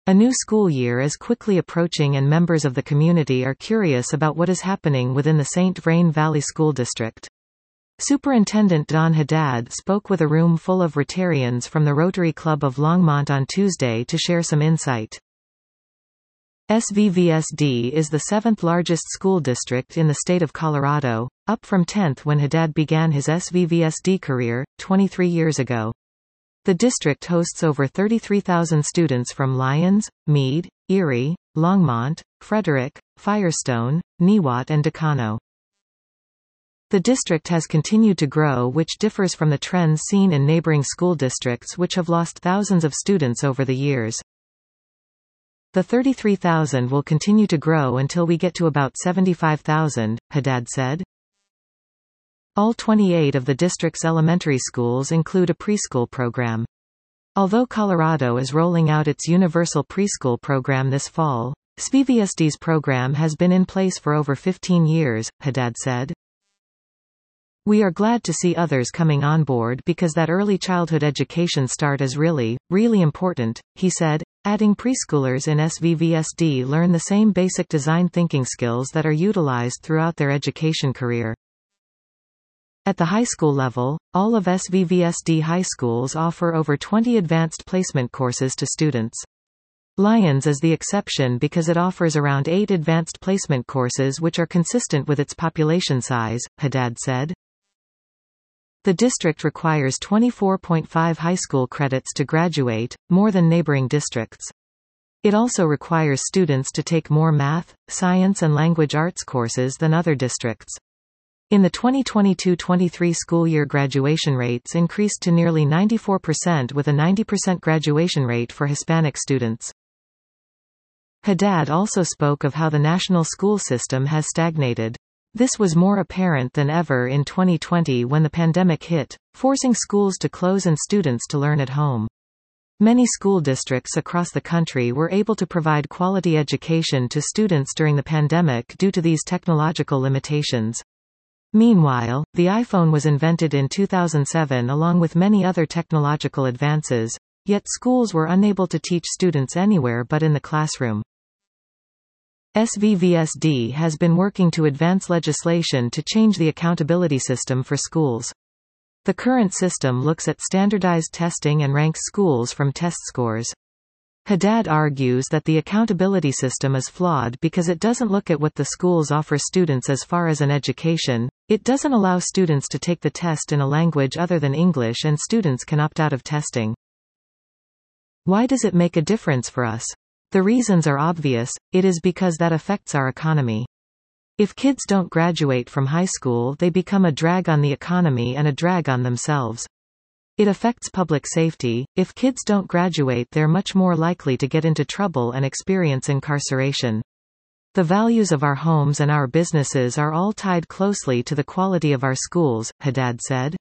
A new school year is quickly approaching and members of the community are curious about what is happening within the St. Vrain Valley School District. Superintendent Don Haddad spoke with a room full of Rotarians from the Rotary Club of Longmont on Tuesday to share some insight. SVVSD is the 7th largest school district in the state of Colorado, up from 10th when Haddad began his SVVSD career, 23 years ago. The district hosts over 33,000 students from Lyons, Meade, Erie, Longmont, Frederick, Firestone, Niwot and Decano. The district has continued to grow, which differs from the trends seen in neighboring school districts which have lost thousands of students over the years. The 33,000 will continue to grow until we get to about 75,000, Haddad said. All 28 of the district's elementary schools include a preschool program. Although Colorado is rolling out its universal preschool program this fall, SVVSD's program has been in place for over 15 years, Haddad said. We are glad to see others coming on board because that early childhood education start is really, really important, he said, adding preschoolers in SVVSD learn the same basic design thinking skills that are utilized throughout their education career. At the high school level, all of SVVSD high schools offer over 20 advanced placement courses to students. Lyons is the exception because it offers around 8 advanced placement courses which are consistent with its population size, Haddad said. The district requires 24.5 high school credits to graduate, more than neighboring districts. It also requires students to take more math, science and language arts courses than other districts. In the 2022-23 school year, graduation rates increased to nearly 94% with a 90% graduation rate for Hispanic students. Haddad also spoke of how the national school system has stagnated. This was more apparent than ever in 2020 when the pandemic hit, forcing schools to close and students to learn at home. Many school districts across the country were able to provide quality education to students during the pandemic due to these technological limitations. Meanwhile, the iPhone was invented in 2007 along with many other technological advances, yet schools were unable to teach students anywhere but in the classroom. SVVSD has been working to advance legislation to change the accountability system for schools. The current system looks at standardized testing and ranks schools from test scores. Haddad argues that the accountability system is flawed because it doesn't look at what the schools offer students as far as an education, it doesn't allow students to take the test in a language other than English, and students can opt out of testing. Why does it make a difference for us? The reasons are obvious, it is because that affects our economy. If kids don't graduate from high school, they become a drag on the economy and a drag on themselves. It affects public safety. If kids don't graduate, they're much more likely to get into trouble and experience incarceration. The values of our homes and our businesses are all tied closely to the quality of our schools, Haddad said.